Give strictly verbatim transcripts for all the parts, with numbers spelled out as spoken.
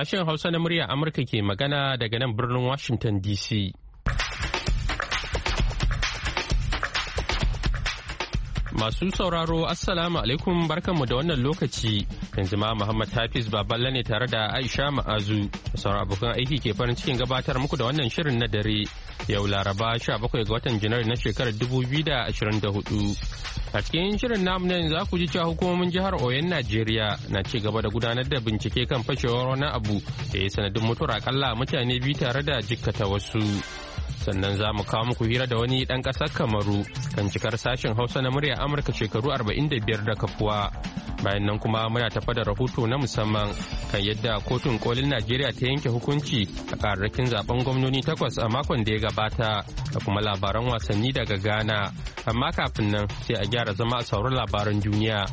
Sashen Hausa na murya Amurka ke magana daga nan birnin Washington D C. Masu sauraro Assalamu alaikum barkanmu da wannan lokaci. Yanzu ma Muhammad Hafiz Baballe ne tare da Aisha Ma'azu da sauran abokan aiki ke farin cikin gabatar muku da wannan shirin na dare. Yau Laraba sha bakwai ga watan Janairu na shekarar dubu biyu da ashirin da hudu. A cikin shirin namu nan za ku ji cewa hukumomin jihar Oyon Najeriya na ci gaba da gudanar da bincike kan fashewar wani abu da ya sanadin mutuwar akalla mutane biyu tare da jikkata wasu. Sannan za mu kawo muku hira da wani ɗan ƙasar Kamaru kan cikar sashen Hausa na murya Amurka shekaru arba'in da biyar da kafuwa. Bayan nan kuma muna tafa da rahoto na musamman kan yadda kotun kolin Najeriya ta yanke hukunci a kararrakin zaben gwamnoni takwas a makon da ya gabata da kuma labaran wasanni daga Ghana. Amma kafin nan sai a gyara zama a sauran labaran duniya.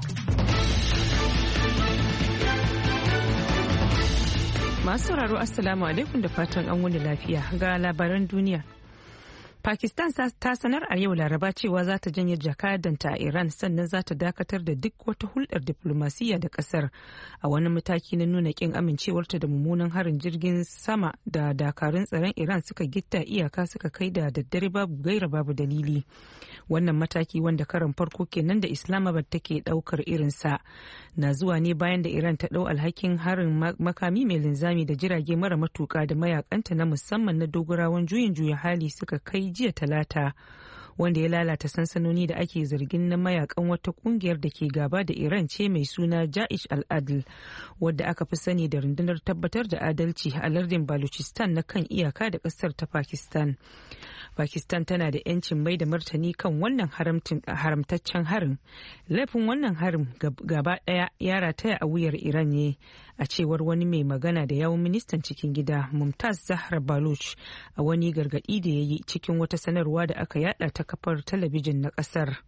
Masu sauraro Assalamu alaikum da fatan an wani lafiya ga labaran duniya. Pakistan ta sanar a yau Laraba cewa za ta janye jakadanta a Iran sannan za ta dakatar da duk wata hulɗar diflomasiyya da ƙasar a wani mataki na nuna ƙin amincewarta da mummunan harin jirgin sama da dakarun tsaron Iran suka gitta iyaka suka kai da daddare babu gaira babu dalili. Wannan mataki wanda karan farko kenan da Islamabad take ɗaukar irinsa na zuwa ne bayan da Iran ta ɗau alhakin harin makami mai linzami da jirage mara matuƙa da mayakanta na musamman na dogarawan juyin juya hali suka kai jiya talata wanda ya lalata sansanoni da ake zargin na mayakan wata kungiyar da ke gaba da Iran ce mai suna Ja'ish al-Adl wadda aka fi sani da rundunar tabbatar da adalci a lardin Balochistan na kan iyaka da kasar ta Pakistan. Pakistan tana da 'yancin mai da martani kan wannan haramtaccen harin. Laifin wannan harin gaba daya ya rataya a wuyar Iran ne a cewar wani mai magana da yawun ministan cikin gida Mumtaz Zahra Baloch a wani gargadi da ya yi cikin wata sanarwa da aka yada ta kafar talabijin na kasar.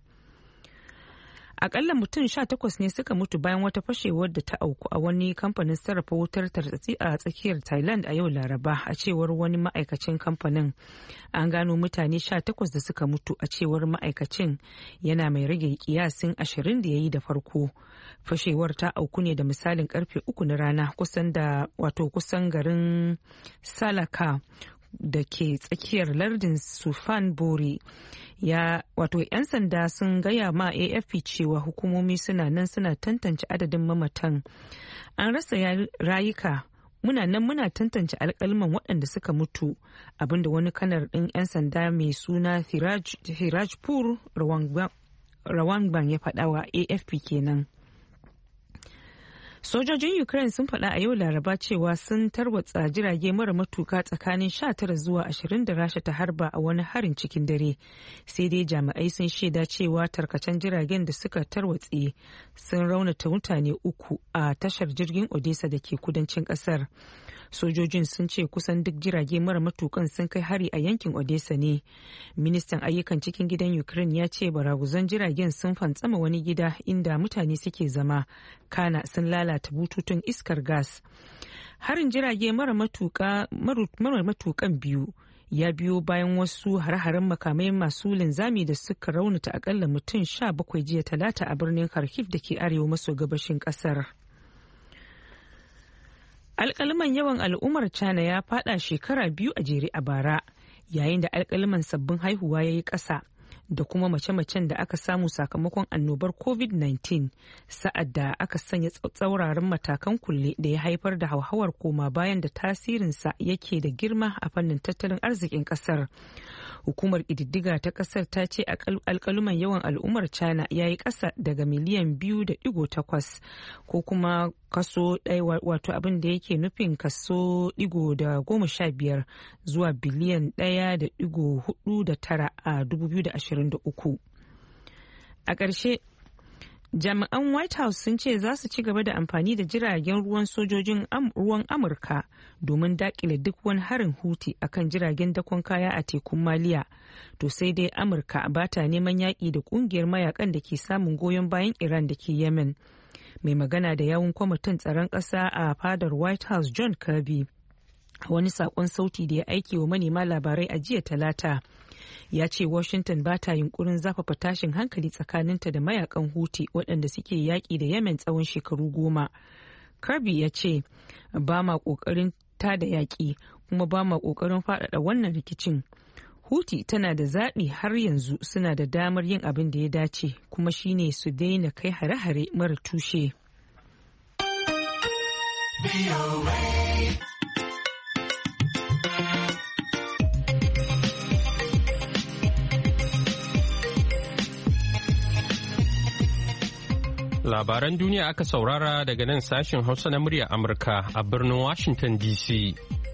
Akalla mutum sha takwas ne suka mutu bayan wata fashewar da ta auku a wani kamfanin sarrafa wutar tartsatsi a tsakiyar Thailand a yau Laraba a cewar wani ma'aikacin kamfanin. An gano mutane sha takwas da suka mutu a cewar ma'aikacin yana mai rage kiyasin ashirin da ya yi da farko. Fashewar ta auku ne da misalin karfe uku na rana kusan da wato kusan garin Salaka da ke tsakiyar lardin Sufan Bori. Ya wato 'yan sanda sun gaya ma A F P cewa hukumomi suna nan suna tantance adadin mamatan. An rasa rayuka, muna nan muna tantance alkalman waɗanda suka mutu, abinda wani kanar ɗin 'yan sanda mai suna Firajpur Rawangban ya faɗa wa A F P kenan. Sojojin Ukraine sun faɗa a yau Laraba cewa sun tarwatsa jirage mara matuka tsakanin sha tara zuwa ashirin da Rasha ta harba a wani harin cikin dare. Sai dai jami'ai sun shaida cewa tarkacen jiragen da suka tarwatse sun raunata mutane uku a tashar jirgin Odessa da ke kudancin ƙasar. Sojojin sun ce kusan duk jirage mara matukan sun kai hari a yankin Odessa ne. Ministan ayyukan cikin gidan Ukraine ya ce baraguzan jiragen sun fantsama wani gida inda mutane suke zama, kana sun lalata bututun iskar gas. Harin jirage mara matukan biyu ya biyo bayan wasu hare-haren makamai masu linzami da suka raunata akalla mutum sha bakwai jiya talata a birnin Kharkiv da ke arewa maso gabashin kasar. Alƙaliman yawan al'ummar China ya fada shekara biyu a jere a bara, yayin da alƙaliman sabbin haihuwa ya yi ƙasa da kuma mace-macen da aka samu sakamakon annobar covid nineteen sa'ad da aka sanya tsauraran matakan kulle da ya haifar da hauhawar koma bayan da tasirinsa yake da girma a fannin tattalin arzikin ƙasar. Hukumar ƙididdiga ta ƙasar ta ce alƙaluman yawan al'ummar China ya yi ƙasa daga miliyan biyu da ɗigo takwas ko kuma kaso ɗaya wato abin da yake nufin kaso ɗigo da goma sha biyar zuwa biliyan ɗaya da ɗigo hudu da tara a dubu biyu da ashirin da uku. A ƙarshe, jami'an White House sun ce za su ci gaba da amfani da jiragen ruwan sojojin ruwan Amurka domin dakile duk wani harin Houthi akan jiragen dakon kaya a tekun Maliya. To sai dai Amurka ba ta neman yaƙi da ƙungiyar mayakan da ke samun goyon bayan Iran da ke Yemen. Mai magana da yawun kwamitin tsaron ƙasa a fadar White House John Kirby a wani saƙon sauti da ya aiki wa manema labarai a jiya talata. Ya ce Washington ba ta yunkurin zafafa tashin hankali tsakaninta da mayakan Houthi waɗanda suke yaƙi da Yemen tsawon shekaru goma. Kirby ya ce ba ma kokarin tada yaƙi kuma ba ma kokarin faɗaɗa wannan rikicin. Houthi tana da zaɓi har yanzu suna da damar yin abin da ya dace kuma shine su daina kai hare-hare mara tushe. Labaran duniya aka saurara daga nan sashen Hausa na muryar Amurka a birnin Washington D C.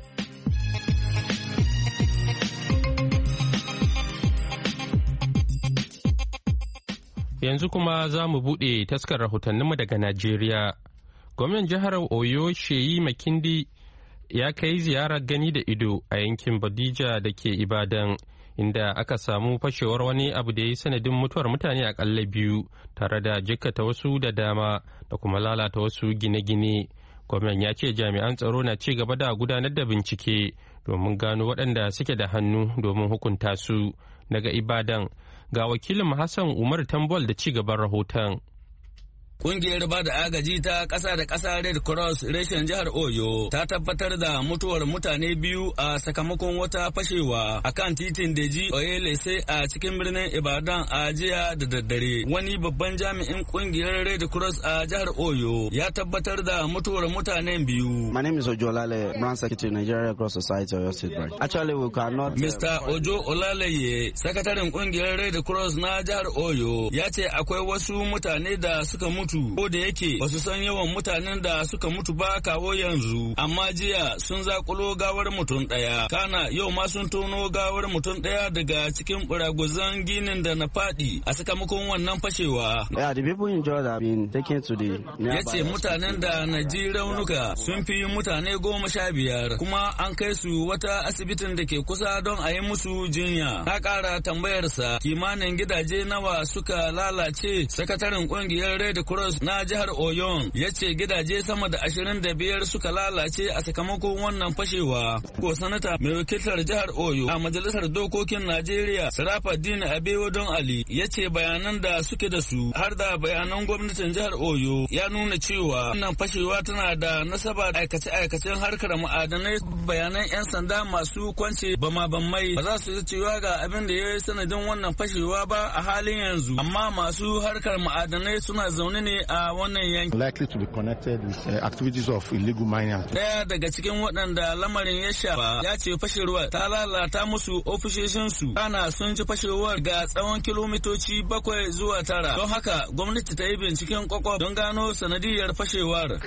Yanzu kuma za mu buɗe taskar rahotanninmu daga Najeriya. Gwamnan jihar Oyo Sheyi Makindi ya kai ziyarar gani da ido a yankin Bodija da ke Ibadan, inda aka samu fashewar wani abu da ya yi sanadin mutuwar mutane akalla biyu tare da jikkata wasu da dama da kuma lalata wasu gine-gine. Gwamnan ya ce jami'an tsaro na ci gaba da gudanar da bincike domin gano waɗanda suke da hannu domin hukunta su. Daga Ibadan ga wakilin Hassan Umar Tambol da ci gaban rahoton. Kungiyar ba da agaji ta ƙasa da ƙasa Red Cross reshen jihar Oyo ta tabbatar da mutuwar mutane biyu a sakamakon wata fashewa a kan titin Deji Oyelese a cikin birnin Ibadan a jiya da daddare. Wani babban jami'in kungiyar Red Cross a jihar Oyo ya tabbatar da mutuwar mutanen biyu. My name is Ojo Olale, Branch Secretary, Nigeria Red Cross Society, Oyo State Branch. Actually, we cannot... Mister Ojo Olale, sakataren kungiyar Red Cross na jihar Oyo, ya ce akwai wasu mutane da suka mutu ko da yake ba su san yawan mutanen da suka mutu ba kawo yanzu, amma jiya sun zakulo gawar mutum ɗaya, kana yau ma sun tono gawar mutum ɗaya daga cikin buraguzan ginin da na faɗi a sakamakon wannan fashewa. Yeah, the people injured have been taken to the ya ce mutanen da na ji raunuka sun fi mutane goma sha biyar kuma an kai su wata asibitin da ke kusa don a yi musu jinya. Ta ƙara tambayarsa kimanin gidaje nawa suka lalace. Sakataren ƙungiyar Red Cross na jihar Oyon ya ce gidaje sama da ashirin da biyar suka lalace a sakamakon wannan fashewa. Ko sanata mai wakiltar jihar Oyo a majalisar dokokin Najeriya Sarafaddin Abewodon Ali ya ce bayanan da suke da su har da bayanan gwamnatin jihar Oyo ya nuna cewa wannan fashewa tana da nasaba da aikace-aikacen harkar ma'adanai. Bayanan 'yan sanda masu kwance bama-bamai ba za su yi cewa ga abin da ya yi sanadin wannan fashewa ba a halin yanzu, amma masu harkar ma'adanai suna zaune ne a wannan yanki. Likely to be connected with uh, activities of illegal mining. Daya daga cikin waɗanda lamarin ya shafa ya ce fashewar ta lalata musu ofishoshinsu, kana sun ji fashewar ga tsawon kilomitoci bakwai zuwa tara. Don haka gwamnati ta yi binciken kwakwaf don gano sanadiyar fashewar.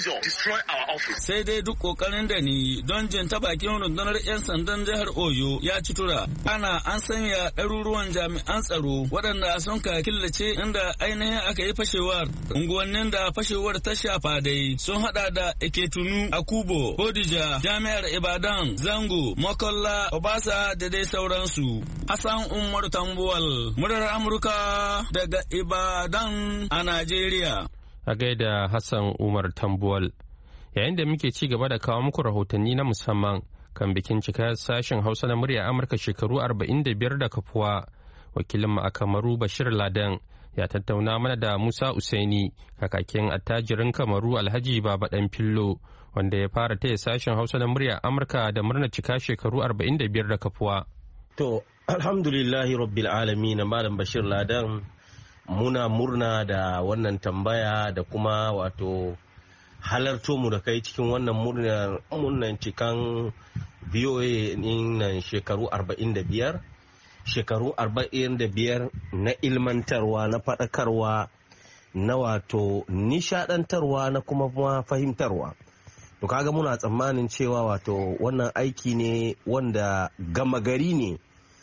Sai dai duk kokarin da ni don jin ta bakin rundunar 'yan sandan jihar Oyo ya ci tura. Ana an sanya ɗaruruwan jami'an tsaro waɗanda sun ka killace inda ainihin aka yi fashewar. Unguwannin da fashewar ta shafa dai sun hada da Eketunu, Akubo, Bodija, Jami'ar Ibadan, Zango, Makolla, Obasa da dai sauransu. Hassan Umar Tambuwal, murar Amurka daga Ibadan a Najeriya. A gaida Hassan Umar Tambuwal. Yayin da muke ci gaba da kawo muku rahotanni na musamman kan bikin cika sashen Hausa na murya Amurka shekaru arba'in da biyar da kafuwa, wakilinmu a Kamaru Bashir Ladan ya tattauna mana da Musa Usaini, kakakin attajirin Kamaru Alhaji Baba Dan Fillo, wanda ya fara taya sashen Hausa na murya Amurka da murnar cika shekaru arba'in da biyar da kafuwa. To, alhamdulillahi rabbil alamin, Malam Bashir Ladan, muna murna da wannan tambaya da kuma wato halarto mu da kai cikin wannan murnan cikan B O A nan shekaru arba'in da biyar. Shekaru arba'in da biyar na ilmantarwa, na faɗakarwa, na wato nishaɗantarwa, na kuma fahimtarwa. To kaga muna tsammanin cewa wato wannan aiki ne wanda gama gari ne.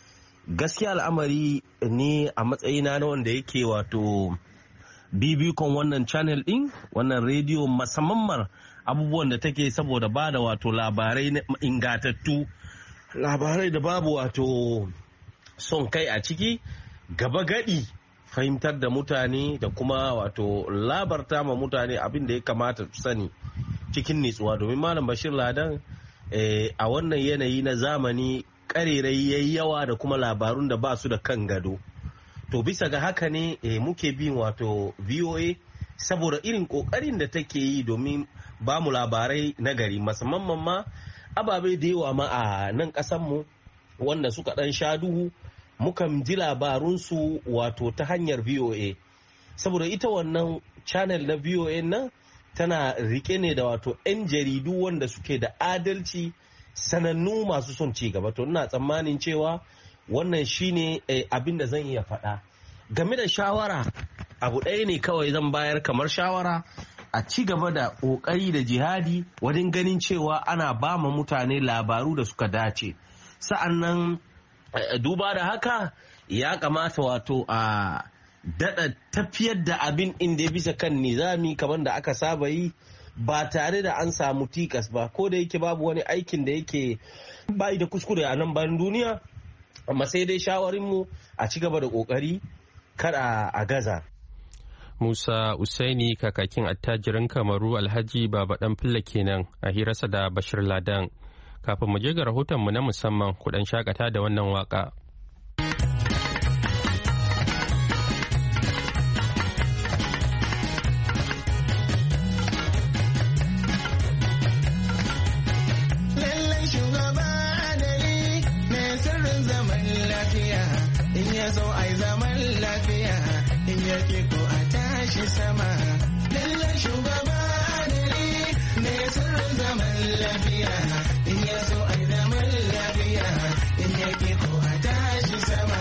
Gaskiya al'amari ne a matsayina na wanda yake wato bibikon wannan channel ɗin, wannan rediyo, musamman abubuwan da take saboda ba da wato labarai na ingatattu, labarai da babu wato son kai a ciki, gaba gadi fahimtar da mutane da kuma wato labarta ma mutane abin da ya kamata su sani cikin nitsuwa. Domin Malam Bashir Ladan eh, a wannan yanayi na zamani karerai yayi yawa da kuma labarun da ba su da kan gado. To bisa ga haka ne eh, muke bin wato V O A saboda irin kokarin da take yi domin ba mu labarai na gari, musamman ma ababe da yawa ma a nan ƙasanmu wanda suka ɗan sha duhu mukan ji labarunsu wato ta hanyar V O A, saboda ita wannan channel na V O A nan tana rike ne da wato 'yan jaridu wanda suke da adalci, sanannu masu son ci gaba. To ina tsammanin cewa wannan shine abin da zan iya faɗa game da shawara. Abu ɗaya ne kawai zan bayar kamar shawara, a ci gaba da ƙoƙari da jihadi wajen ganin cewa ana ba ma mutane labaru da suka dace. Sa'an nan duba da haka ya kamata wato a daɗa tafiyar da abin inda bisa kan nizami kamar da aka saba yi, ba tare da an samu tikas ba, ko da yake babu wani aikin da yake bayi da kuskure a nan bayan duniya, amma sai dai shawarinmu a ci gaba da ƙoƙari kada a gaza. Musa Usaini kakakin attajirin Kamaru Alhaji Baba Dan Filla kenan a hirarsa da Bashir Ladan. Kafin mu je ga rahotonmu na musamman, kuɗan shakata da wannan waka. Lallai shugaba adali mai sirrin zaman lafiya, in ya zo ai zaman lafiya, in ya ke ko a tashi sama. Lallai shugaba adali mai sirrin zaman lafiya, in ya so ai zaman lafiya, in ya ke ko a tashi sama.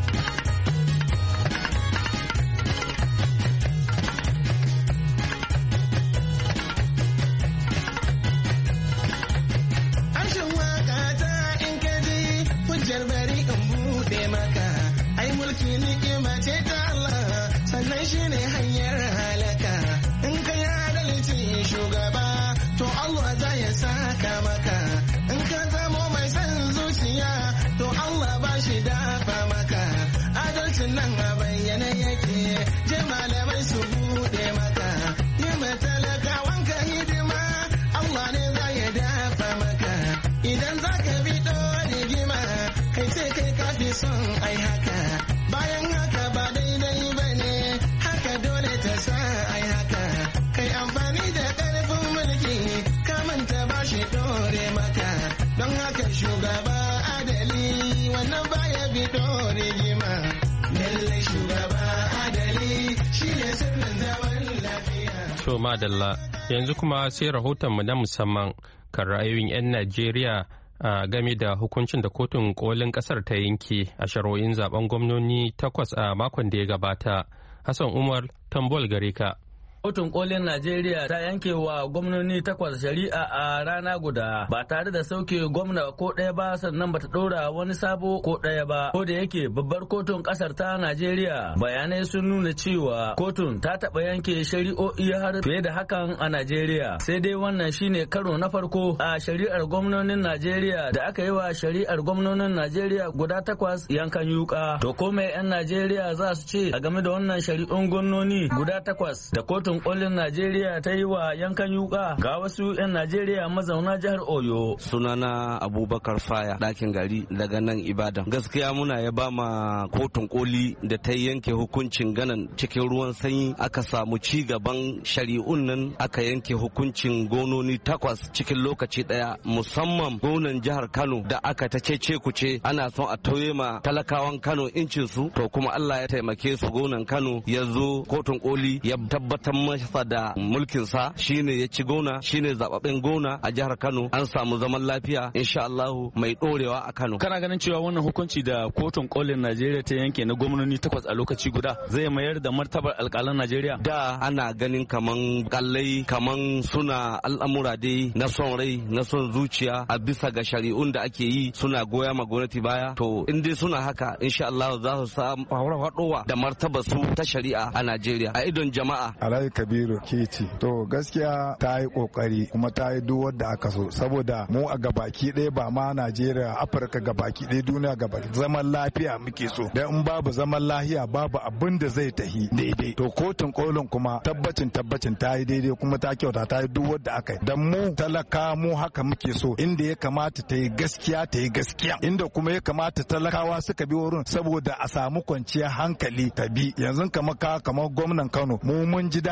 Amshin waka ta in ka ji hujjar bari in buɗe maka, ai mulki ni'ima ce ta Allah, sannan shi ne hanyar halaka. In ka yi adalci shugaba, to Allah za ya saka maka. In ka zamo mai son zuciya, to Allah ba shi dafa maka. Adalcin nan a bayyane yake, je malamai su buɗe maka. Yi matalakawan ka hidima, Allah ne za ya dafa maka. Idan za ka bi rigima, kai ce kai kafi son ai haka. Bayan haka ba daidai ba ne, haka dole ta sa ai haka. Kai amfani da ƙarfin mulki, ka manta ba shi dore maka. Don haka shugaba adali, wannan baya bi dore gima. Lallai shugaba adali, shi ne sirrin zaman lafiya. To madalla, yanzu kuma sai rahotonmu na musamman kan ra'ayoyin 'yan Najeriya a game da hukuncin da kotun kolin kasar ta yanke a shari'o'in zaben gwamnoni takwas a makon da ya gabata. Hassan Umar Tambol gare ka. Kotun kolin Najeriya ta yanke wa gwamnoni takwas shari'a a rana guda ba tare da sauke gwamna ko ɗaya ba, sannan bata ɗora wani sabo ko ɗaya ba. Ko da yake babbar kotun ƙasar ta Najeriya bayanai sun nuna cewa kotun ta taɓa yanke shari'o'i har fiye da hakan a Najeriya. Sai dai wannan shine karo na farko a shari'ar gwamnonin Najeriya da aka yi wa shari'ar gwamnonin Najeriya guda takwas yankan yuka. To ko mai 'yan Najeriya za su ce a game da wannan shari'un gwamnoni guda takwas da kotun kolin Najeriya ta yi wa yankan yuka? Ga wasu 'yan Najeriya mazauna jihar Oyo. Sunana Abubakar Faya, ɗakin gari daga nan Ibadan. Gaskiya muna ya ba ma kotun koli da ta yanke hukuncin ganan cikin ruwan sanyi, aka samu ci gaban shari'un nan, aka yanke hukuncin gononi takwas cikin lokaci ɗaya, musamman gonan jihar Kano da aka ta cece kuce ana son a tauye ma talakawan Kano incin su, to kuma Allah ya taimake su, gonan Kano ya zo kotun koli ya tabbatar masa da mulkinsa, shine ya ci gona, shine zababben gona a jihar Kano. An samu zaman lafiya insha Allah mai dorewa a Kano. Kana ganin cewa wannan hukunci da kotun kolin Najeriya ta yanke na gwamnoni takwas a lokaci guda zai mayar da martabar alƙalan Najeriya? Da ana ganin kaman kallai kaman suna al'amura dai na son rai, na son zuciya a bisa ga shari'un da ake yi, suna goya ma gwamnati baya. To in dai suna haka insha Allah za su samu haɗowa da martabar su ta shari'a a Najeriya a idon jama'a. Alhaji Kabiru Kiti. To gaskiya ta yi kokari kuma ta yi duk wadda aka so, saboda mu a gabaki ɗaya ba ma Najeriya, Afirka gabaki ɗaya, duniya gabaki zaman lafiya muke so. Dan in babu zaman lafiya babu abin da zai tahi daidai. To kotun kolin kuma tabbacin tabbacin ta yi daidai kuma ta kyauta, ta yi duk wadda aka yi. Dan mu talaka mu haka muke so, inda ya kamata ta yi gaskiya ta yi gaskiya, inda kuma ya kamata talakawa suka bi wurin saboda a samu kwanciyar hankali ta bi. Yanzu kamar ka kamar gwamnan Kano mu mun ji daɗi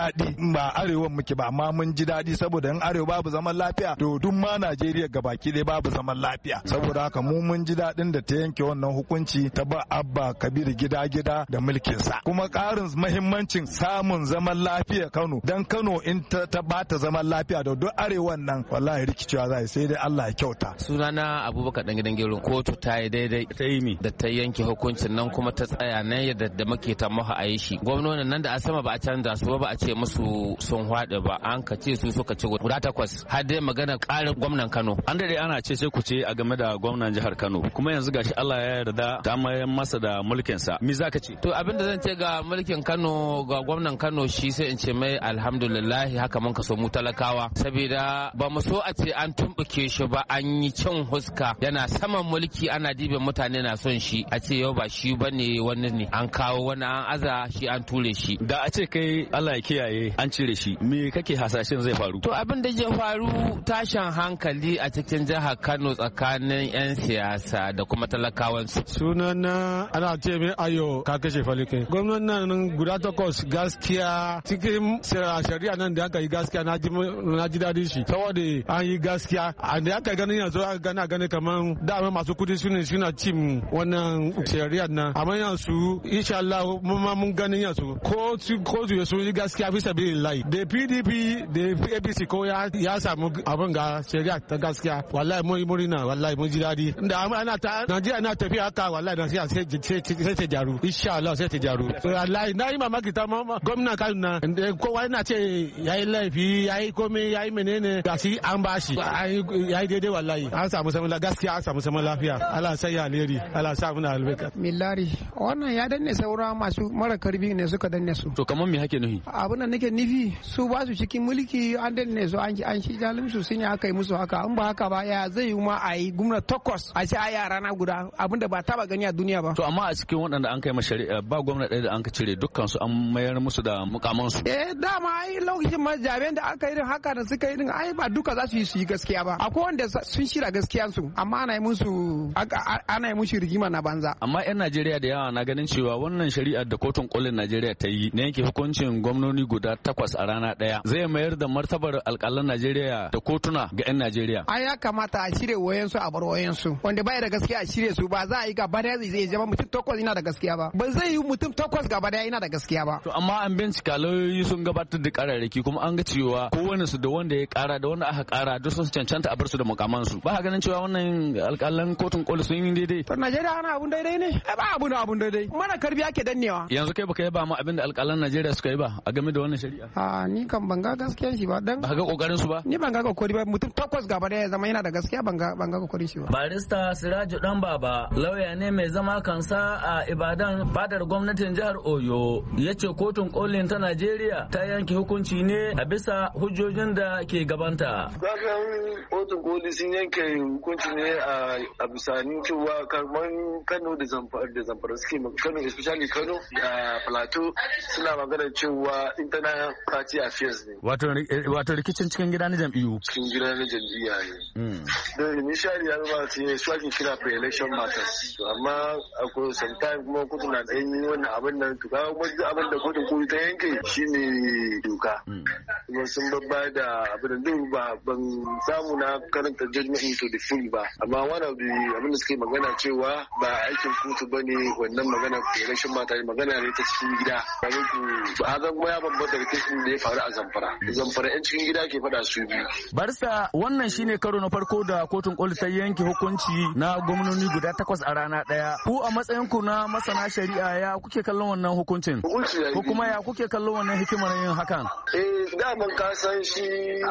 daɗi ba arewa muke ba amma mun ji daɗi saboda in arewa babu zaman lafiya to duk ma Najeriya gabaki ɗaya babu zaman lafiya saboda haka mu mun ji daɗin da ta yanke wannan hukunci ta ba Abba Kabir gida-gida da mulkin sa kuma ƙarin muhimmancin samun zaman lafiya Kano dan Kano in ta, ta bata zaman lafiya da duk arewan nan wallahi rikicewa zai sai dai Allah ya kyauta. Sunana Abubakar dan gidan Gero kotu ta yi daidai ta yi mi da ta yanke hukuncin nan kuma ta tsaya nan yadda da muke ta maha a yi shi gwamnonin nan da a sama ba a canza su ba ba a ce musu sun haɗe ba an ka ce su suka ci guda takwas har dai magana ƙarin gwamnan Kano. An dade ana ce ce ku ce a game da gwamnan jihar Kano kuma yanzu gashi Allah ya yarda ta mayar masa da mulkin sa me zaka ce? To abin da zan ce ga mulkin Kano ga gwamnan Kano shi sai in ce mai alhamdulillah haka mun kaso mu talakawa saboda ba mu so a ce an tumbuke shi ba an yi cin huska yana saman mulki ana dibin mutane na son shi a ce yau ba shi bane wani ne an kawo wani an aza shi an ture shi. Da a ce kai Allah ya kiyaye an cire shi me kake hasashen zai faru? To abin da zai faru tashin hankali a cikin jihar Kano tsakanin 'yan siyasa da kuma talakawansu. Sunana ana ce mai ayo ka kashe falike. Gwamnan nan guda takwas gaskiya cikin shari'a nan da aka yi gaskiya na ji daɗin shi. Saboda an yi gaskiya da aka gani yanzu aka gana gani kamar dama masu kudi suna suna cin wannan shari'a nan. Amma yanzu insha Allah mun ma mun gani yanzu ko ko su yi gaskiya bisa bin lai. Da P D P da A P C ko ya samu abin ga shari'a ta gaskiya wallahi mun yi murna wallahi mun ji daɗi. Da ana ta Najeriya na tafiya haka wallahi na sai sai ta jaru insha Allah sai ta jaru. Wallahi na yi mamaki ta gwamna kan na kowa yana ce yayi laifi yayi komai yayi menene da shi an bashi yayi daidai wallahi an samu zaman gaskiya an samu zaman lafiya Allah sai ya alheri Allah sa muna albarka. Millari wannan ya danne saura masu mara karbi ne suka danne su. To kamar me hake nufi? Abin da nake nufi su ba su cikin mulki an danne su an an shi jalimsu sun yi aka yi musu haka an ba haka ba ya zai yi ma a yi gwamnati takwas a ce a yara na guda abin da ba taba gani a duniya ba. To amma a cikin waɗanda an kai ma shari'a ba gwamnati ɗaya da an ka cire dukkan su an mayar musu da mukaman su. Eh dama ai lokacin ma jami'an da aka yi din haka da suka yi din ai ba duka za su yi su yi gaskiya ba. Akwai wanda sun shira gaskiyan su amma ana yi musu ana yi musu rigima na banza. Amma 'yan Najeriya da yawa na ganin cewa wannan shari'ar da kotun kolin Najeriya ta yi na yanke hukuncin gwamnoni guda takwas a rana ɗaya zai mayar da martabar alƙalan Najeriya da kotuna ga 'yan Najeriya. Ai ya kamata a shirye wayansu a bar wayansu wanda bai da gaskiya a shirye su ba za a yi gaba daya zai zama mutum takwas yana da gaskiya ba ba zai yi mutum takwas gaba daya yana da gaskiya ba. To amma an bincika lauyoyi sun gabatar da kararraki kuma an ga cewa kowane su da wanda ya kara da wanda aka kara duk sun cancanta a bar su da mukaman su ba ganin cewa wannan alƙalan kotun koli sun yi daidai. To Najeriya ana abun daidai ne ba abun abun daidai mana karbi ake dannewa. Yanzu kai baka yi ba ma abin da alƙalan Najeriya suka yi ba a game da wannan shari'a. A ni kan ban ga gaskiyar shi ba dan ba ga kokarin su ba. Ni ban ga kokari ba mutum takwas gaba daya zama yana da gaskiya ban ga ban ga kokarin shi ba. Barista Siraju Dan Baba lauya ne mai zama kansa a Ibadan fadar gwamnatin jihar Oyo ya ce kotun kolin ta Najeriya ta yanke hukunci ne a bisa hujjojin da ke gabanta. Kakan kotun koli sun yanke hukunci ne a bisa cewa kamar Kano da Zamfara da Zamfara suke Kano especially Kano da Plateau suna magana cewa internal party affairs ne. Wato rikicin cikin gida na jam'iyyu. Cikin gida na jam'iyya ne. Da initially ya zama su ne su ake kira pre-election matters. Amma akwai sometime kuma kotu na ɗan yi wannan abin nan to kaga kuma abin da kotun koli ta yanke shine doka. Kuma sun babba da abin da ba ban samu na karanta judgment into the full ba. Amma one of the abin da suke magana cewa ba aikin kotu bane wannan magana pre-election matters magana ne ta cikin gida. Kaga ku ba zan kuma ya bambanta da kisan da ya faru a Zamfara. Zamfara 'yan cikin gida ke faɗa su biyu. Barsa wannan shine karo na farko da kotun koli ta yanke hukunci na gwamnoni guda takwas a rana ɗaya. Ku a matsayin ku na masana shari'a ya kuke kallon wannan hukuncin? Ko kuma ya kuke kallon wannan hikimar yin hakan? Eh daman ka san shi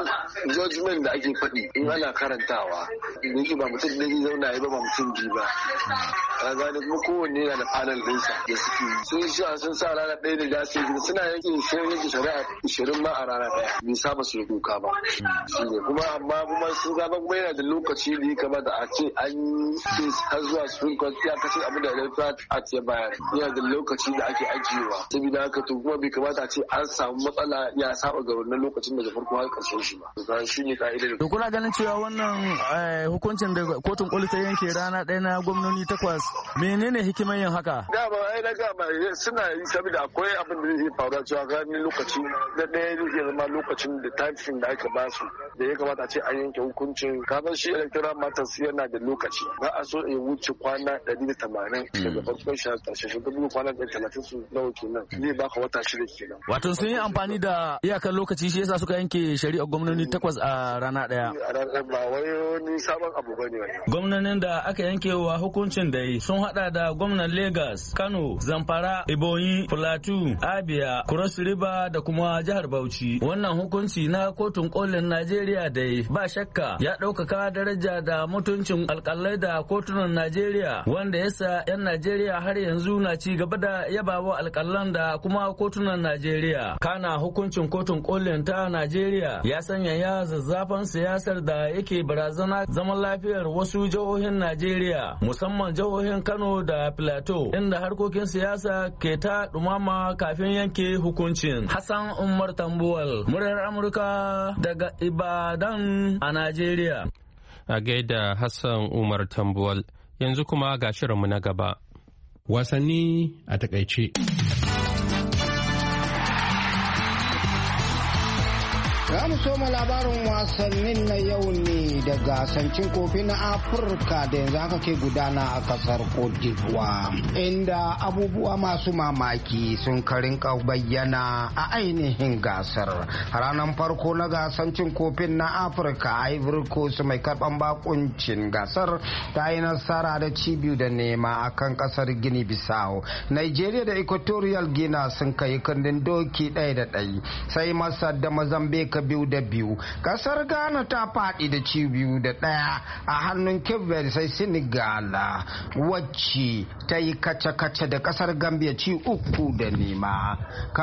judgment da ake faɗi in ana karantawa. Idan ba mutum da zai zauna ya ba ba mutum ji ba. Ka gane kuma kowanne yana da panel ɗinsa da suke yi. Sun sha sun sa rana ɗaya ne da su suna yanke sai yanke shari'a ishirin ma a rana ɗaya. Bai saba su doka ba. Shi ne kuma amma kuma sun zaba kuma yana da lokaci da ya kamata a ce an yi har zuwa Supreme Court ya kasance abin da Electoral Act ya bayar. Yana da lokaci da ake ajiyewa. Saboda haka to kuma bai kamata a ce an samu matsala ya saba ga wannan lokacin daga farko har ƙarshen shi ba. To shi ne ka'idar. To kuna ganin cewa wannan hukuncin da kotun koli ta yanke rana ɗaya na gwamnoni takwas Menene hikimar yin haka? Dama ai na gama suna yi saboda akwai abin da zai faru cewa ganin lokaci na ɗaya zai zama lokacin da time da aka ba su da ya kamata a ce an yanke hukuncin. Kamar shi electoral matters yana da lokaci ba a so ya wuce kwana ɗari da tamanin daga farkon shi a ƙarshe shi dubu kwana ɗari talatin su nawa kenan zai baka wata shida kenan. Wato sun yi amfani da iyakar lokaci shi yasa suka yanke shari'ar gwamnoni takwas a rana ɗaya. A ranar ba wai wani sabon abu ba ne. Gwamnonin da aka yankewa hukuncin dai sun hada da gwamnan Lagos, Kano, Zamfara, Ebonyi, Plateau, Abia, Cross River da kuma jihar Bauchi. Wannan hukunci na kotun kolin Najeriya dai ba shakka ya ɗaukaka daraja da mutuncin alƙalai da kotunan Najeriya wanda yasa 'yan Najeriya har yanzu na ci gaba da yabawa alƙalan da kuma kotunan Najeriya. Kana hukuncin kotun kolin ta Najeriya ya sanyaya zazzafan siyasar da yake barazana zaman lafiyar wasu jihohin Najeriya musamman jihohin Kano da Plateau inda harkokin siyasa ke ta dumama kafin yanke hukuncin. Hassan Umar Tambuwal, muryar Amurka daga Ibadan a Najeriya. A gaida Hassan Umar Tambuwal, yanzu kuma ga shirinmu na gaba. Wasanni a takaice. Za mu soma labarin wasannin na yau ne da gasancin kofi na Afirka da yanzu haka ke gudana a kasar Cote d'Ivoire, inda abubuwa masu mamaki sun karinka bayyana a ainihin gasar. Ranar farko na gasancin kofin na Afirka, Ivory Coast mai karban bakuncin gasar ta yi nasara da cibiyu da nema a kan kasar Guinea Bissau. Nigeria da Equatorial Guinea sun kai kundin doki ɗaya da ɗaya, sai Masar da Mozambique biyu da biyu. Kasar Ghana ta faɗi da ci biyu da ɗaya a hannun Cape Verde, sai Senegal wacce ta yi kace-kace da kasar Gambia ci uku da nema.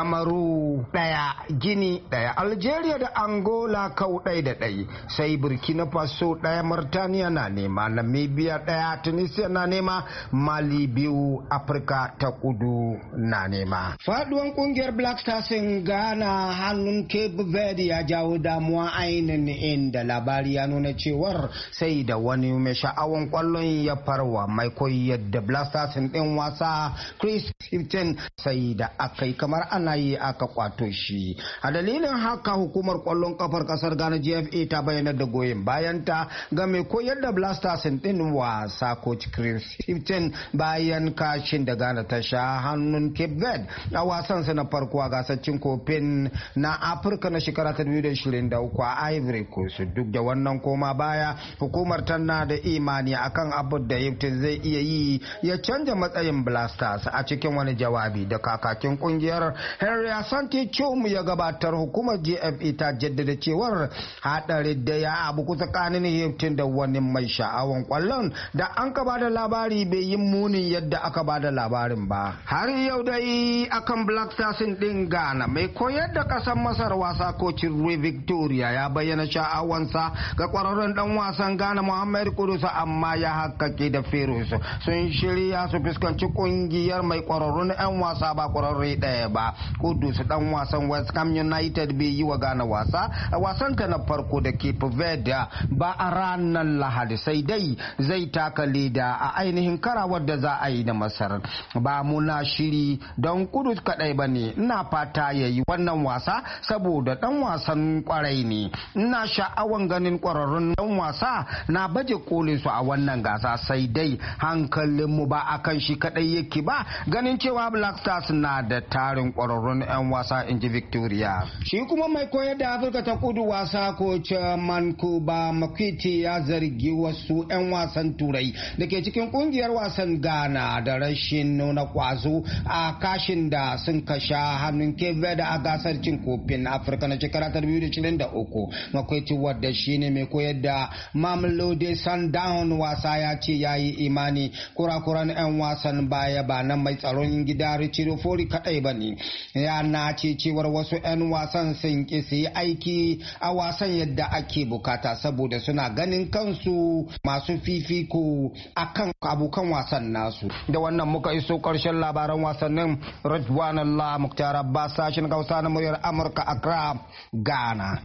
Kamaru ɗaya, Gini ɗaya, Algeria da Angola kau ɗaya da ɗaya, sai Burkina Faso ɗaya, Mauritania na nema, Namibia ɗaya, Tunisia na nema, Mali biyu, Afirka ta kudu na nema. Faduwan kungiyar Black Stars in Ghana hannun Cape Verde ya jawo damuwa ainihin, inda labari ya nuna cewar sai da wani mai sha'awan kwallon ya farwa mai koyar da Black Stars din wasa Chris Hifton, sai da aka yi kamar ana yi aka kwato shi. A dalilin haka hukumar kwallon kafar kasar Ghana G F A ta bayyana da goyon bayanta ga mai koyar da Black Stars din wasa coach Chris Hifton bayan kashin da Ghana ta sha hannun Cape Verde a wasan sa na farko a gasar cin kofin na Afirka na shekara ta biyu da ishirin da uku a Ivory Coast. Duk da wannan koma baya, hukumar tana da imani akan abu da Hifton zai iya yi ya canja matsayin Black Stars. A cikin wani jawabi da kakakin kungiyar Henry Asante Chum ya gabatar, hukumar G F A ta jaddada cewar hadari da ya abu tsakanin Hifton da wani mai sha'awan kwallon da an ka bada labari bai yi munin yadda aka bada labarin ba. Har yau dai akan Black Stars din Ghana, mai koyar da kasar Masar wasa kocin Rui Victoria ya bayyana sha'awansa ga kwararren dan wasan Ghana Muhammad Kudus, amma ya hakkake da Feroz sun shirya su fuskanci kungiyar mai kwararrun 'yan wasa ba kwararre ɗaya ba. Kudus dan wasan West Ham United bai yi wa Ghana wasa a wasan ta na farko da Cape Verde ba a ranar Lahadi, sai dai zai taka leda a ainihin karawar da za a yi da Masar. Ba muna shiri don Kudus kadai ba ne, ina fata ya yi wannan wasa saboda dan wasan kwarai ne. Ina sha'awan ganin kwararrun dan wasa na baje kolin su a wannan gasa, sai dai hankalinmu ba akan shi kadai yake ba, ganin cewa Black Stars na da tarin kwararrun 'yan wasa, inji Victoria. Shi kuma mai koyar da Afirka ta kudu wasa coach Mankuba Makwiti ya zargi wasu 'yan wasan turai da ke cikin kungiyar wasan Ghana da rashin nuna kwazo a kashin da sun kasha hannun Cape Verde a gasar cin kofin Afirka na shekara ta biyu da ishirin da uku. Makwiti wadda shine mai koyar da Mamelodi Sundown wasa ya ce ya yi imani kurakuran 'yan wasan baya ba nan mai tsaron gida Richard Fori kadai ba ne. Ya nace cewar wasu 'yan wasan sun ki su yi aiki a wasan yadda ake bukata saboda suna ganin kansu masu fifiko akan abokan wasan nasu. Da wannan muka iso karshen labaran wasannin. Radwan Allah Muktar Abbas, sashen Hausa na muryar Amurka, Accra, Ghana.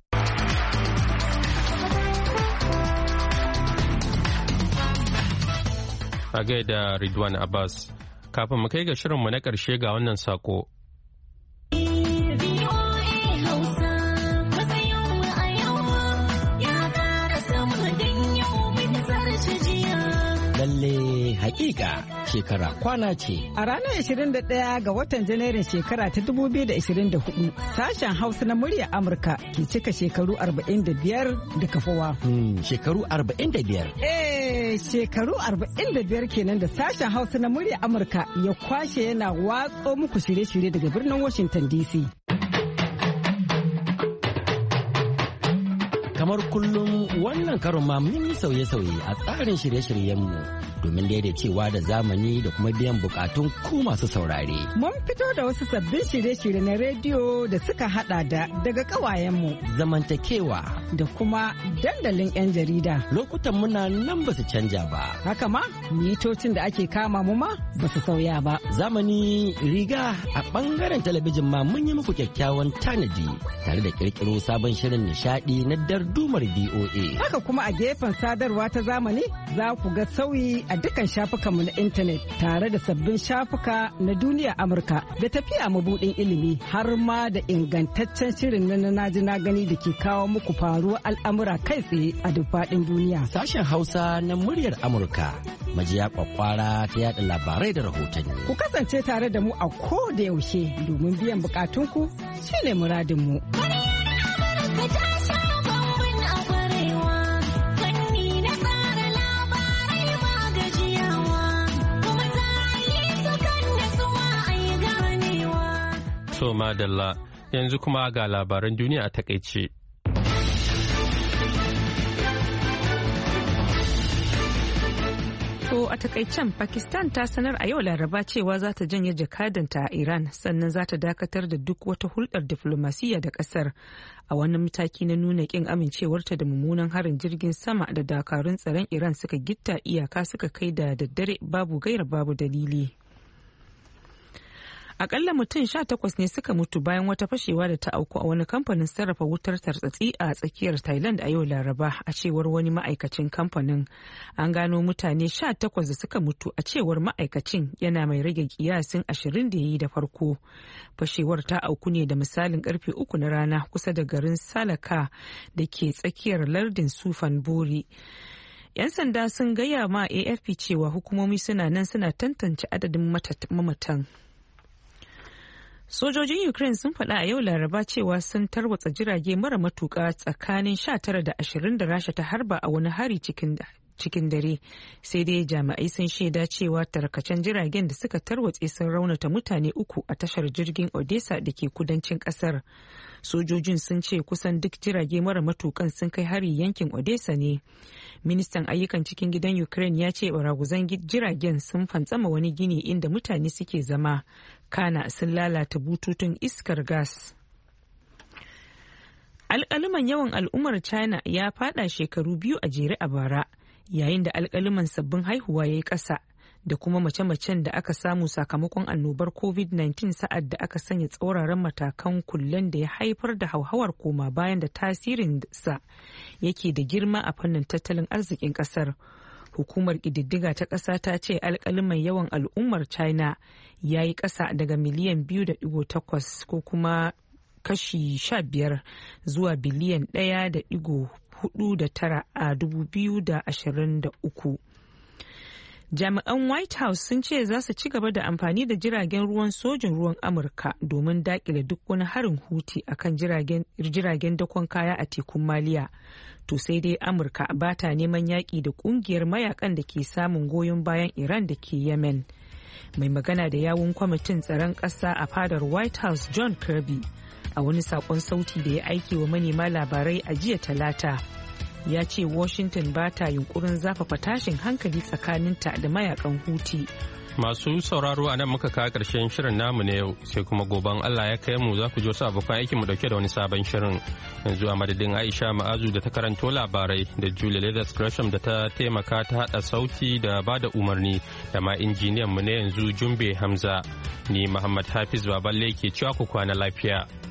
A gaida Ridwan Abbas. Kafin mu kai ga shirinmu na ƙarshe ga wannan sako. Lalle hakika shekara kwana ce. A ranar ashirin da ɗaya ga watan Janairun shekara ta dubu biyu da ashirin da hudu sashen Hausa na murya Amurka ke cika shekaru arba'in da biyar da kafawa. Hmm, shekaru arba'in da biyar. Eh, shekaru arba'in da biyar kenan da sashen Hausa na murya Amurka ya kwashe yana watso muku shirye-shirye daga birnin Washington D C. Kamar kullum wannan karon ma mun yi sauye-sauye a tsarin shirye-shiryenmu domin daidaicewa da zamani da kuma biyan bukatun ku masu saurare. Mun fito da wasu sabbin shirye-shirye na rediyo da suka hada da daga kawayenmu. Zamantakewa. Da kuma dandalin 'yan jarida. Lokutan muna nan ba su canja ba. Haka ma, mitocin da ake kama mu ma ba su sauya ba. Zamani riga a bangaren talabijin ma mun yi muku kyakkyawan tanadi tare da kirkiro sabon shirin nishadi na dardumar B O A. Haka kuma a gefen sadarwa ta zamani za ku ga sauyi a dukkan shafukanmu na intanet tare da sabbin shafuka na duniya Amurka da tafiya mabudin ilimi har ma da ingantaccen shirin na naji na gani da ke kawo muku faruwar al'amura kai tsaye a duk faɗin duniya. Sashen Hausa na muryar Amurka majiya kwakwara ta yada labarai da rahotanni. Ku kasance tare da mu a ko da yaushe domin biyan bukatunku shine muradinmu. So madalla yanzu kuma ga labaran duniya a takaice. To a takaicen Pakistan ta sanar a yau Laraba cewa za ta janye jakadanta a Iran sannan za ta dakatar da duk wata hulɗar diflomasiyya da ƙasar a wani mataki na nuna ƙin amincewarta da mummunan harin jirgin sama da dakarun tsaron Iran suka gitta iyaka suka kai da daddare babu gaira babu dalili. Akalla mutum sha takwas ne suka mutu bayan wata fashewa da ta auku a wani kamfanin sarrafa wutar tartsatsi a tsakiyar Thailand a yau Laraba a cewar wani ma'aikacin kamfanin. An gano mutane sha takwas da suka mutu a cewar ma'aikacin yana mai rage kiyasin ashirin da ya yi da farko. Fashewar ta auku ne da misalin karfe uku na rana kusa da garin Salaka da ke tsakiyar lardin Sufan Buri. 'Yan sanda sun gaya ma A F P cewa hukumomi suna nan suna tantance adadin mamatan. Sojojin Ukraine sun faɗa a yau Laraba cewa sun tarwatsa jirage mara matuƙa tsakanin sha tara da ashirin da Rasha ta harba a wani hari cikin dare. Sai dai jami'ai sun shaida cewa tarkacen jiragen da suka tarwatse sun raunata mutane uku a tashar jirgin Odessa da ke kudancin ƙasar. Sojojin sun ce kusan duk jirage mara matuƙan sun kai hari yankin Odessa ne. Ministan ayyukan cikin gidan Ukraine ya ce baraguzan jiragen sun fantsama wani gini inda mutane suke zama. Kana sun lalata bututun iskar gas. Alƙaluman yawan al'ummar China ya fada shekaru biyu a jere a bara, yayin da alƙaluman sabbin haihuwa ya yi ƙasa da kuma mace-macen da aka samu sakamakon annobar covid nineteen sa'ad da aka sanya tsauraran matakan kullen da ya haifar da hauhawar koma bayan da tasirinsa yake da girma a fannin tattalin arzikin ƙasar. Hukumar ƙididdiga ta ƙasa ta ce alƙaliman yawan al'ummar China ya yi ƙasa daga miliyan biyu da ɗigo takwas ko kuma kashi sha biyar zuwa biliyan ɗaya da ɗigo hudu da tara a dubu biyu da ashirin da uku. Jami'an White House sun ce za su ci gaba da amfani da jiragen ruwan sojin ruwan Amurka domin daƙile duk wani harin Houthi akan jiragen dakon kaya a tekun Maliya. To sai dai Amurka ba ta neman yaƙi da ƙungiyar mayakan da ke samun goyon bayan Iran da ke Yemen. Mai magana da yawun kwamitin tsaron ƙasa a fadar White House John Kirby a wani saƙon sauti da ya aiki wa manema labarai a jiya Talata. Ya ce Washington ba ta yunkurin zafafa tashin hankali tsakaninta da mayakan Houthi. Masu sauraro a nan muka kawo ƙarshen shirin namu na yau sai kuma goben Allah ya kai mu za ku ji wasu abokan aikin mu dauke da wani sabon shirin. Yanzu a madadin Aisha Ma'azu da ta karanto labarai da Julia Leathers Gresham da ta taimaka ta hada sauti da ba da umarni da ma injiniyan mu na yanzu Jumbe Hamza. Ni Muhammad Hafiz Baballe ke cewa ku kwana lafiya.